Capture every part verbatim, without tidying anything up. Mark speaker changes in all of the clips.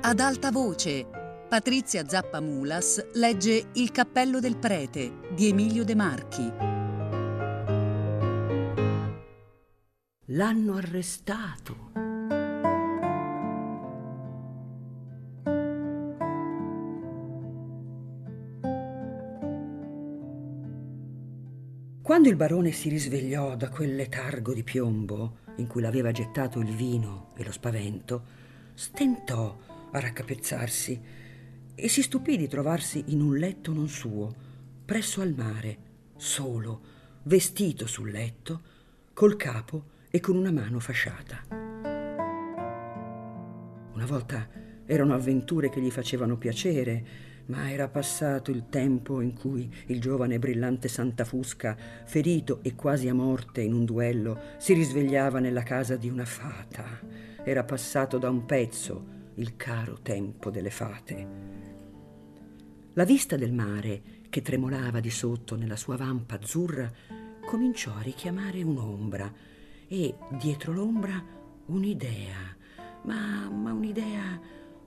Speaker 1: ad alta voce. Patrizia Zappamulas legge Il cappello del prete di Emilio De Marchi.
Speaker 2: L'hanno arrestato. Quando il barone si risvegliò da quel letargo di piombo in cui l'aveva gettato il vino e lo spavento, stentò a raccapezzarsi e si stupì di trovarsi in un letto non suo, presso al mare, solo, vestito sul letto, col capo e con una mano fasciata. Una volta erano avventure che gli facevano piacere, ma era passato il tempo in cui il giovane brillante Santafusca, ferito e quasi a morte in un duello, si risvegliava nella casa di una fata. Era passato da un pezzo il caro tempo delle fate. La vista del mare, che tremolava di sotto nella sua vampa azzurra, cominciò a richiamare un'ombra e, dietro l'ombra, un'idea, ma, ma un'idea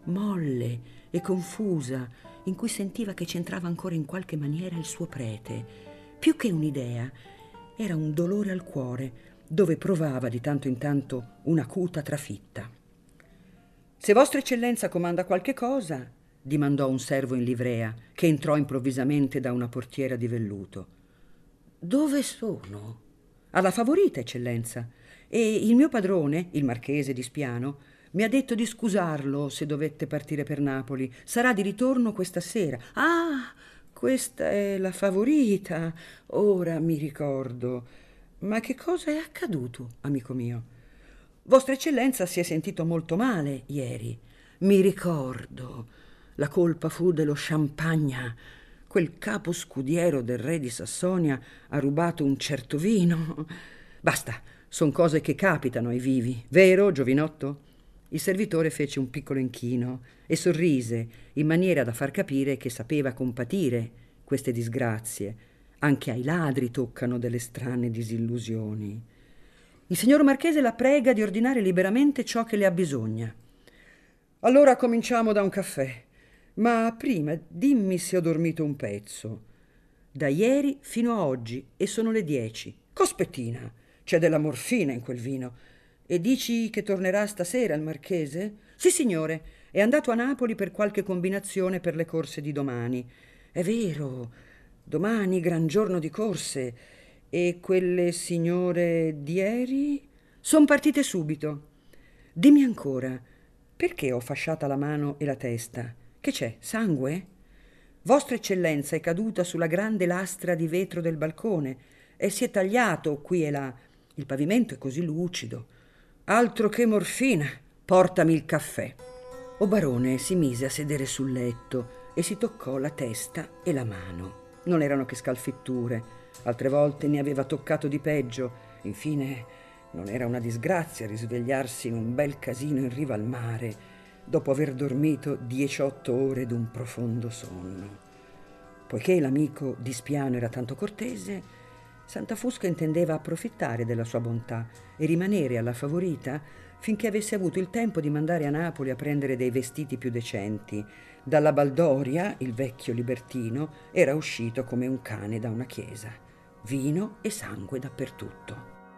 Speaker 2: molle e confusa, in cui sentiva che c'entrava ancora in qualche maniera il suo prete. Più che un'idea, era un dolore al cuore, dove provava di tanto in tanto un'acuta trafitta. «Se vostra eccellenza comanda qualche cosa», dimandò un servo in livrea, che entrò improvvisamente da una portiera di velluto. «Dove sono?» «Alla Favorita, eccellenza, e il mio padrone, il marchese di Spiano, mi ha detto di scusarlo se dovette partire per Napoli. Sarà di ritorno questa sera». «Ah, questa è la Favorita. Ora mi ricordo. Ma che cosa è accaduto, amico mio?» «Vostra eccellenza si è sentito molto male ieri». «Mi ricordo. La colpa fu dello champagne. Quel capo scudiero del re di Sassonia ha rubato un certo vino. Basta, son cose che capitano ai vivi, vero, giovinotto?» Il servitore fece un piccolo inchino e sorrise in maniera da far capire che sapeva compatire queste disgrazie. Anche ai ladri toccano delle strane disillusioni. «Il signor marchese la prega di ordinare liberamente ciò che le abbisogna». «Allora cominciamo da un caffè. Ma prima dimmi se ho dormito un pezzo». «Da ieri fino a oggi e sono le dieci». «Cospettina, c'è della morfina in quel vino. E dici che tornerà stasera il marchese?» «Sì, signore, è andato a Napoli per qualche combinazione per le corse di domani». «È vero, domani gran giorno di corse. E quelle signore di ieri?» «Son partite subito». «Dimmi ancora, perché ho fasciata la mano e la testa? Che c'è, sangue?» «Vostra eccellenza è caduta sulla grande lastra di vetro del balcone e si è tagliato qui e là. Il pavimento è così lucido». «Altro che morfina, portami il caffè». O barone si mise a sedere sul letto e si toccò la testa e la mano. Non erano che scalfitture, altre volte ne aveva toccato di peggio. Infine non era una disgrazia risvegliarsi in un bel casino in riva al mare, dopo aver dormito diciotto ore d'un profondo sonno. Poiché l'amico di Spiano era tanto cortese, Santafusca intendeva approfittare della sua bontà e rimanere alla Favorita finché avesse avuto il tempo di mandare a Napoli a prendere dei vestiti più decenti. Dalla baldoria, il vecchio libertino era uscito come un cane da una chiesa. Vino e sangue dappertutto.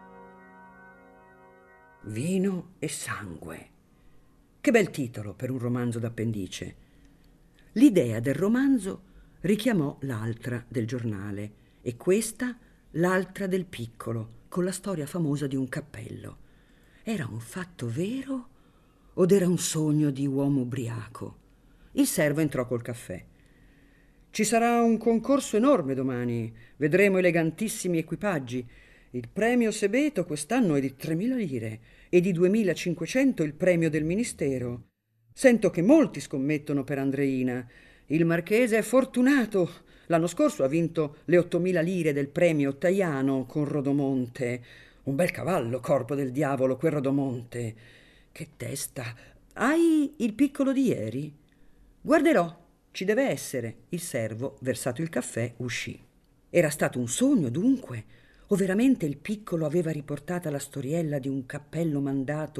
Speaker 2: Vino e sangue. Che bel titolo per un romanzo d'appendice. L'idea del romanzo richiamò l'altra del giornale e questa l'altra del piccolo, con la storia famosa di un cappello. Era un fatto vero od era un sogno di uomo ubriaco? Il servo entrò col caffè. «Ci sarà un concorso enorme domani. Vedremo elegantissimi equipaggi. Il premio Sebeto quest'anno è di tremila lire e di duemilacinquecento il premio del ministero. Sento che molti scommettono per Andreina. Il marchese è fortunato. L'anno scorso ha vinto le ottomila lire del premio Ottaiano con Rodomonte. Un bel cavallo, corpo del diavolo, quel Rodomonte. Che testa! Hai il piccolo di ieri?» «Guarderò, ci deve essere». Il servo, versato il caffè, uscì. Era stato un sogno, dunque? O veramente il piccolo aveva riportata la storiella di un cappello mandato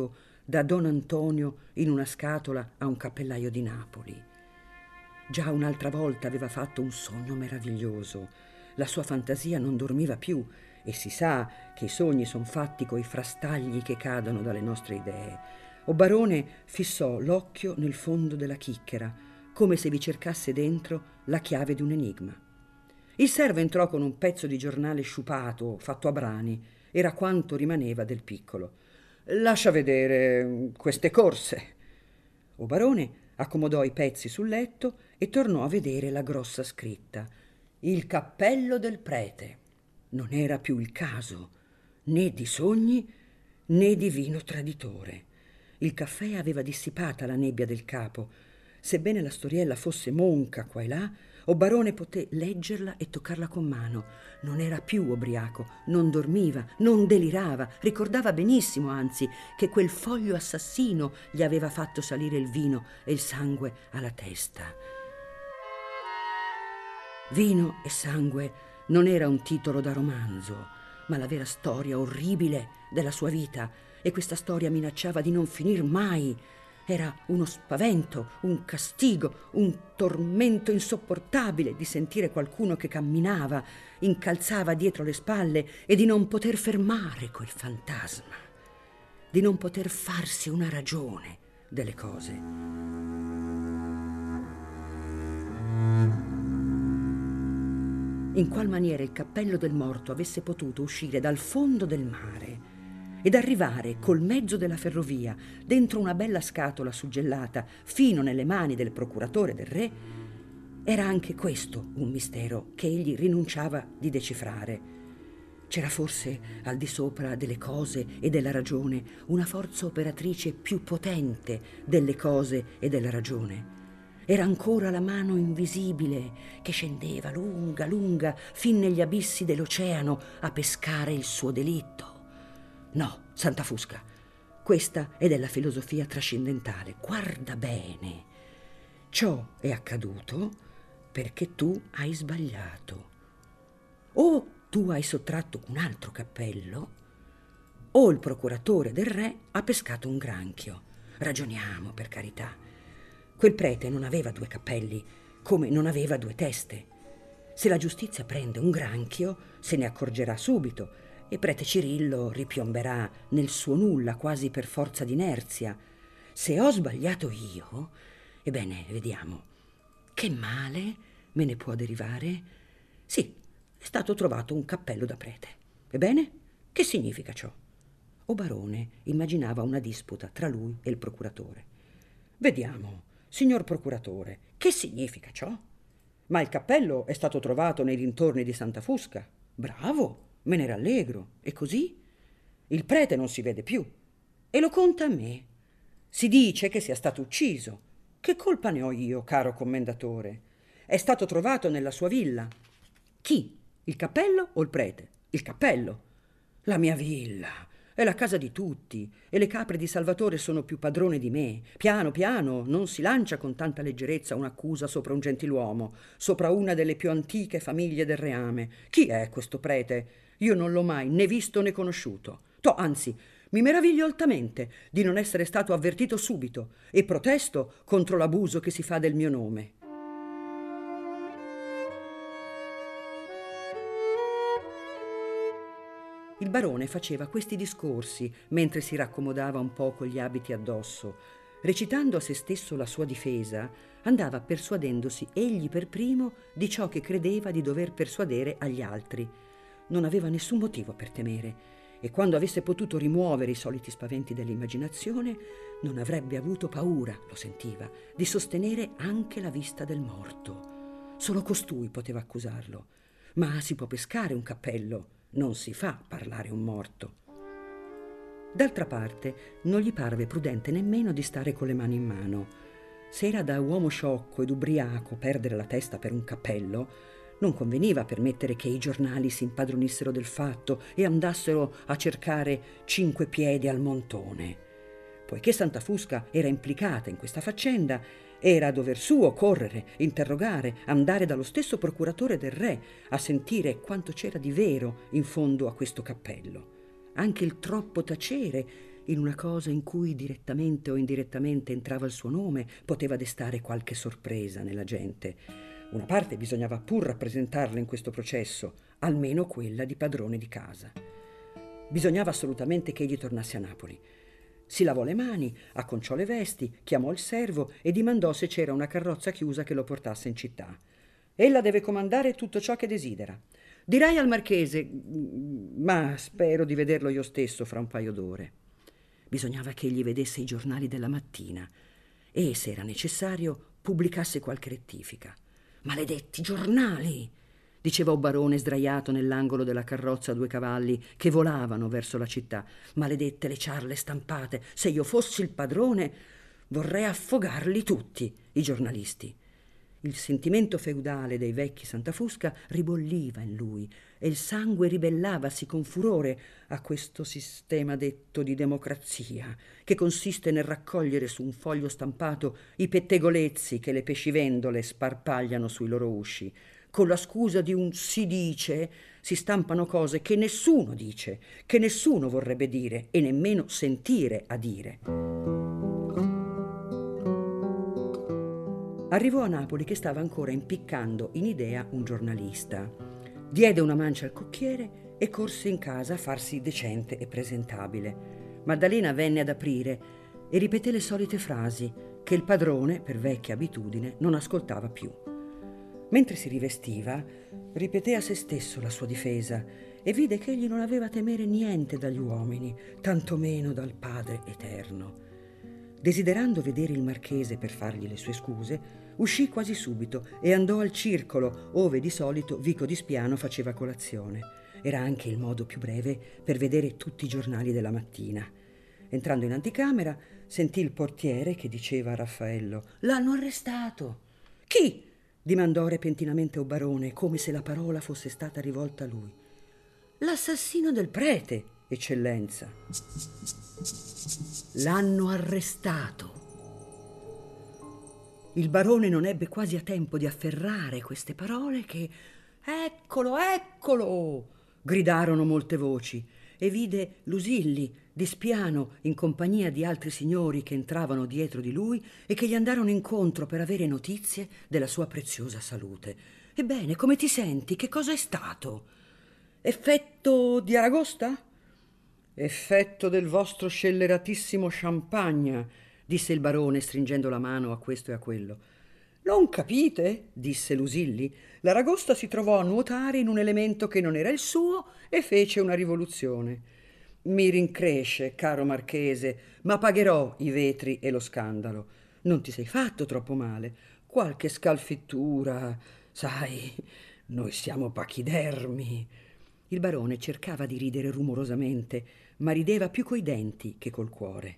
Speaker 2: da Don Antonio in una scatola a un cappellaio di Napoli. Già un'altra volta aveva fatto un sogno meraviglioso. La sua fantasia non dormiva più, e si sa che i sogni sono fatti coi frastagli che cadono dalle nostre idee. O Barone fissò l'occhio nel fondo della chicchera, come se vi cercasse dentro la chiave di un enigma. Il servo entrò con un pezzo di giornale sciupato, fatto a brani. Era quanto rimaneva del piccolo. «Lascia vedere queste corse». O Barone accomodò i pezzi sul letto e tornò a vedere la grossa scritta: «Il cappello del prete». Non era più il caso, né di sogni né di vino traditore. Il caffè aveva dissipata la nebbia del capo. Sebbene la storiella fosse monca qua e là, O Barone poté leggerla e toccarla con mano. Non era più ubriaco, non dormiva, non delirava, ricordava benissimo, anzi, che quel foglio assassino gli aveva fatto salire il vino e il sangue alla testa. Vino e sangue non era un titolo da romanzo, ma la vera storia orribile della sua vita, e questa storia minacciava di non finir mai. Era uno spavento, un castigo, un tormento insopportabile di sentire qualcuno che camminava, incalzava dietro le spalle e di non poter fermare quel fantasma, di non poter farsi una ragione delle cose. In qual maniera il cappello del morto avesse potuto uscire dal fondo del mare ed arrivare col mezzo della ferrovia dentro una bella scatola suggellata fino nelle mani del procuratore del re, era anche questo un mistero che egli rinunciava di decifrare. C'era forse al di sopra delle cose e della ragione una forza operatrice più potente delle cose e della ragione. Era ancora la mano invisibile che scendeva lunga, lunga, fin negli abissi dell'oceano a pescare il suo delitto. No, Santa Fusca, questa è della filosofia trascendentale. Guarda bene. Ciò è accaduto perché tu hai sbagliato. O tu hai sottratto un altro cappello, o il procuratore del re ha pescato un granchio. Ragioniamo, per carità. Quel prete non aveva due cappelli, come non aveva due teste. Se la giustizia prende un granchio, se ne accorgerà subito, e prete Cirillo ripiomberà nel suo nulla quasi per forza d'inerzia. Se ho sbagliato io, ebbene, vediamo, che male me ne può derivare? Sì, è stato trovato un cappello da prete. Ebbene, che significa ciò? O Barone immaginava una disputa tra lui e il procuratore. Vediamo, signor procuratore, che significa ciò? Ma il cappello è stato trovato nei dintorni di Santa Fusca. Bravo! Me ne rallegro. E così? Il prete non si vede più. E lo conta a me. Si dice che sia stato ucciso. Che colpa ne ho io, caro commendatore? È stato trovato nella sua villa. Chi? Il cappello o il prete? Il cappello. La mia villa. È la casa di tutti. E le capre di Salvatore sono più padrone di me. Piano, piano, non si lancia con tanta leggerezza un'accusa sopra un gentiluomo, sopra una delle più antiche famiglie del reame. Chi è questo prete? Io non l'ho mai né visto né conosciuto. To, anzi, mi meraviglio altamente di non essere stato avvertito subito e protesto contro l'abuso che si fa del mio nome. Il barone faceva questi discorsi mentre si raccomodava un po' con gli abiti addosso. Recitando a se stesso la sua difesa, andava persuadendosi egli per primo di ciò che credeva di dover persuadere agli altri. Non aveva nessun motivo per temere, e quando avesse potuto rimuovere i soliti spaventi dell'immaginazione, non avrebbe avuto paura, lo sentiva, di sostenere anche la vista del morto. Solo costui poteva accusarlo. Ma si può pescare un cappello, non si fa parlare un morto. D'altra parte, non gli parve prudente nemmeno di stare con le mani in mano. Se era da uomo sciocco ed ubriaco perdere la testa per un cappello, non conveniva permettere che i giornali si impadronissero del fatto e andassero a cercare cinque piedi al montone. Poiché Santa Fusca era implicata in questa faccenda, era a dover suo correre, interrogare, andare dallo stesso procuratore del re a sentire quanto c'era di vero in fondo a questo cappello. Anche il troppo tacere in una cosa in cui direttamente o indirettamente entrava il suo nome, poteva destare qualche sorpresa nella gente. Una parte bisognava pur rappresentarla in questo processo, almeno quella di padrone di casa. Bisognava assolutamente che egli tornasse a Napoli. Si lavò le mani, acconciò le vesti, chiamò il servo e dimandò se c'era una carrozza chiusa che lo portasse in città. Ella deve comandare tutto ciò che desidera. Dirai al marchese, ma spero di vederlo io stesso fra un paio d'ore. Bisognava che egli vedesse i giornali della mattina e, se era necessario, pubblicasse qualche rettifica. Maledetti giornali! Diceva un barone sdraiato nell'angolo della carrozza a due cavalli che volavano verso la città. Maledette le ciarle stampate! Se io fossi il padrone, vorrei affogarli tutti, i giornalisti. Il sentimento feudale dei vecchi Santafusca ribolliva in lui e il sangue ribellavasi con furore a questo sistema detto di democrazia, che consiste nel raccogliere su un foglio stampato i pettegolezzi che le pescivendole sparpagliano sui loro usci. Con la scusa di un si dice, si stampano cose che nessuno dice, che nessuno vorrebbe dire e nemmeno sentire a dire. Arrivò a Napoli che stava ancora impiccando in idea un giornalista. Diede una mancia al cocchiere e corse in casa a farsi decente e presentabile. Maddalena venne ad aprire e ripeté le solite frasi che il padrone, per vecchia abitudine, non ascoltava più. Mentre si rivestiva, ripeté a se stesso la sua difesa e vide che egli non aveva a temere niente dagli uomini, tantomeno dal Padre Eterno. Desiderando vedere il marchese per fargli le sue scuse, uscì quasi subito e andò al circolo, ove di solito Vico di Spiano faceva colazione. Era anche il modo più breve per vedere tutti i giornali della mattina. Entrando in anticamera, sentì il portiere che diceva a Raffaello: «L'hanno arrestato!» «Chi?» dimandò repentinamente o barone, come se la parola fosse stata rivolta a lui. «L'assassino del prete, eccellenza!» «L'hanno arrestato!» Il barone non ebbe quasi a tempo di afferrare queste parole che «Eccolo, eccolo!» gridarono molte voci e vide Lusilli di Spiano in compagnia di altri signori che entravano dietro di lui e che gli andarono incontro per avere notizie della sua preziosa salute. «Ebbene, come ti senti? Che cosa è stato?» «Effetto di Aragosta?» «Effetto del vostro scelleratissimo champagne», disse il barone stringendo la mano a questo e a quello. «Non capite?» disse Lusilli. «L'Aragosta si trovò a nuotare in un elemento che non era il suo e fece una rivoluzione. Mi rincresce, caro marchese, ma pagherò i vetri e lo scandalo. Non ti sei fatto troppo male. Qualche scalfittura, sai, noi siamo pachidermi». Il barone cercava di ridere rumorosamente, ma rideva più coi denti che col cuore.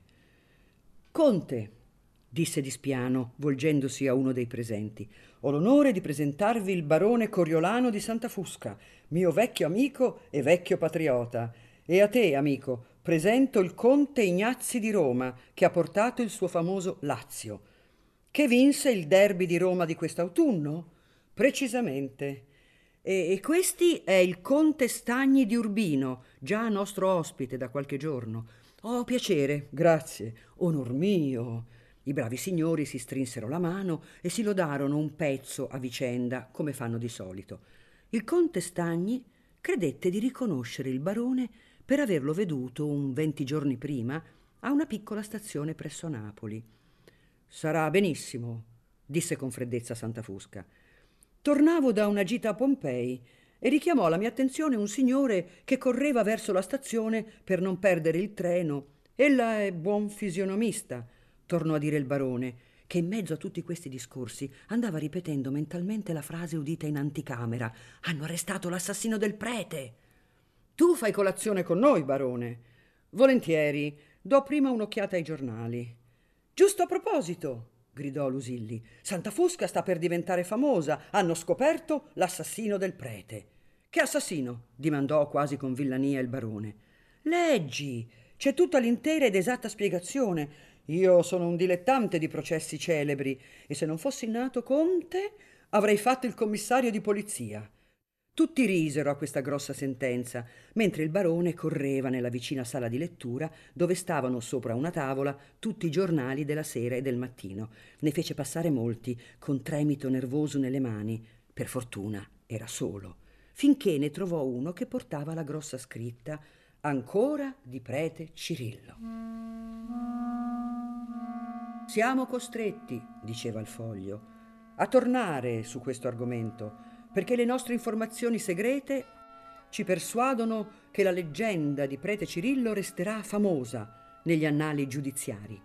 Speaker 2: «Conte», disse di Spiano, volgendosi a uno dei presenti, «ho l'onore di presentarvi il barone Coriolano di Santafusca, mio vecchio amico e vecchio patriota. E a te, amico, presento il conte Ignazzi di Roma, che ha portato il suo famoso Lazio. Che vinse il derby di Roma di quest'autunno? Precisamente. E, e questi è il conte Stagni di Urbino, già nostro ospite da qualche giorno. Oh, piacere, grazie, onor mio». I bravi signori si strinsero la mano e si lodarono un pezzo a vicenda, come fanno di solito. Il conte Stagni credette di riconoscere il barone per averlo veduto un venti giorni prima a una piccola stazione presso Napoli. «Sarà benissimo», disse con freddezza Santafusca. «Tornavo da una gita a Pompei e richiamò la mia attenzione un signore che correva verso la stazione per non perdere il treno. Ella è buon fisionomista», tornò a dire il barone, che in mezzo a tutti questi discorsi andava ripetendo mentalmente la frase udita in anticamera: «Hanno arrestato l'assassino del prete!» «Tu fai colazione con noi, barone?» «Volentieri, do prima un'occhiata ai giornali». «Giusto a proposito», gridò Lusilli, «Santafusca sta per diventare famosa. Hanno scoperto l'assassino del prete». «Che assassino?» dimandò quasi con villania il barone. «Leggi, c'è tutta l'intera ed esatta spiegazione. Io sono un dilettante di processi celebri e se non fossi nato conte avrei fatto il commissario di polizia. Tutti risero a questa grossa sentenza, mentre il barone correva nella vicina sala di lettura dove stavano sopra una tavola tutti i giornali della sera e del mattino. Ne fece passare molti, con tremito nervoso nelle mani. Per fortuna era solo, finché ne trovò uno che portava la grossa scritta «Ancora di prete Cirillo». «Siamo costretti», diceva il foglio, «a tornare su questo argomento, perché le nostre informazioni segrete ci persuadono che la leggenda di prete Cirillo resterà famosa negli annali giudiziari.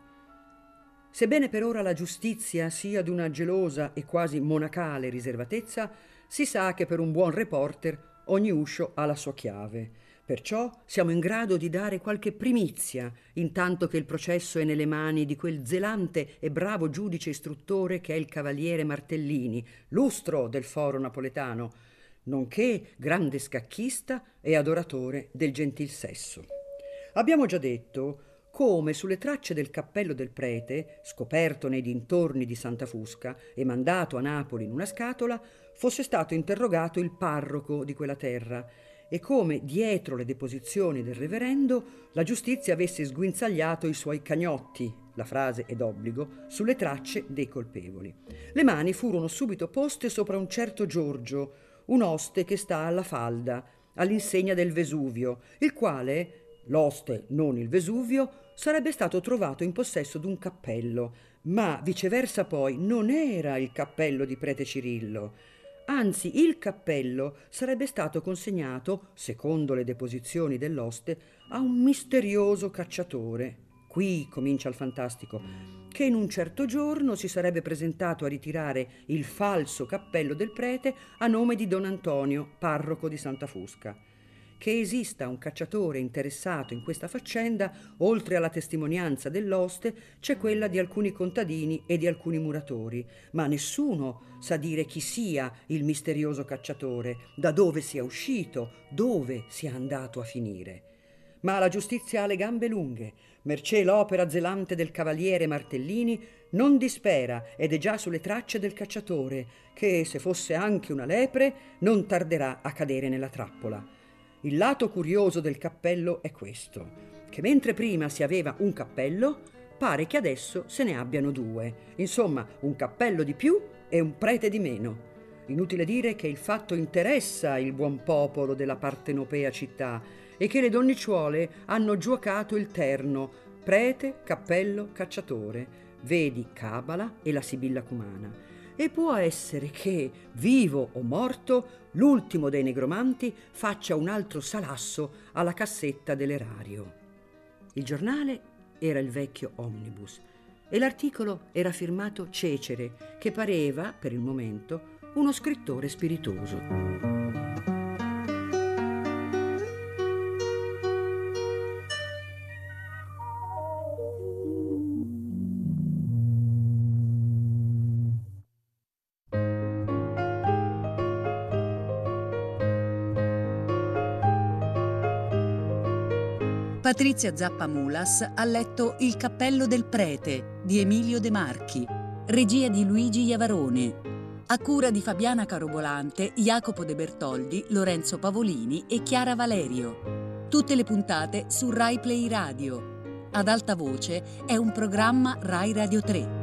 Speaker 2: Sebbene per ora la giustizia sia d'una gelosa e quasi monacale riservatezza, si sa che per un buon reporter ogni uscio ha la sua chiave. Perciò siamo in grado di dare qualche primizia, intanto che il processo è nelle mani di quel zelante e bravo giudice istruttore che è il cavaliere Martellini, lustro del foro napoletano, nonché grande scacchista e adoratore del gentil sesso. Abbiamo già detto come sulle tracce del cappello del prete, scoperto nei dintorni di Santa Fusca e mandato a Napoli in una scatola, fosse stato interrogato il parroco di quella terra, e come dietro le deposizioni del reverendo la giustizia avesse sguinzagliato i suoi cagnotti, la frase è d'obbligo, sulle tracce dei colpevoli. Le mani furono subito poste sopra un certo Giorgio, un oste che sta alla falda, all'insegna del Vesuvio, il quale, l'oste non il Vesuvio, sarebbe stato trovato in possesso d'un cappello, ma viceversa poi non era il cappello di prete Cirillo. Anzi, il cappello sarebbe stato consegnato, secondo le deposizioni dell'oste, a un misterioso cacciatore. Qui comincia il fantastico, che in un certo giorno si sarebbe presentato a ritirare il falso cappello del prete a nome di Don Antonio, parroco di Santa Fusca. Che esista un cacciatore interessato in questa faccenda, oltre alla testimonianza dell'oste, c'è quella di alcuni contadini e di alcuni muratori, ma nessuno sa dire chi sia il misterioso cacciatore, da dove sia uscito, dove sia andato a finire. Ma la giustizia ha le gambe lunghe, mercé l'opera zelante del cavaliere Martellini, non dispera ed è già sulle tracce del cacciatore, che, se fosse anche una lepre, non tarderà a cadere nella trappola. Il lato curioso del cappello è questo, che mentre prima si aveva un cappello, pare che adesso se ne abbiano due. Insomma, un cappello di più e un prete di meno. Inutile dire che il fatto interessa il buon popolo della partenopea città e che le donnicciuole hanno giuocato il terno prete, cappello, cacciatore, vedi Cabala e la Sibilla Cumana. E può essere che, vivo o morto, l'ultimo dei negromanti faccia un altro salasso alla cassetta dell'erario. Il giornale era il vecchio Omnibus e l'articolo era firmato Cecere, che pareva, per il momento, uno scrittore spiritoso.
Speaker 1: Patrizia Zappamulas ha letto Il cappello del prete di Emilio De Marchi, regia di Luigi Iavarone, a cura di Fabiana Carobolante, Jacopo De Bertoldi, Lorenzo Pavolini e Chiara Valerio. Tutte le puntate su Rai Play Radio. Ad alta voce è un programma Rai Radio tre.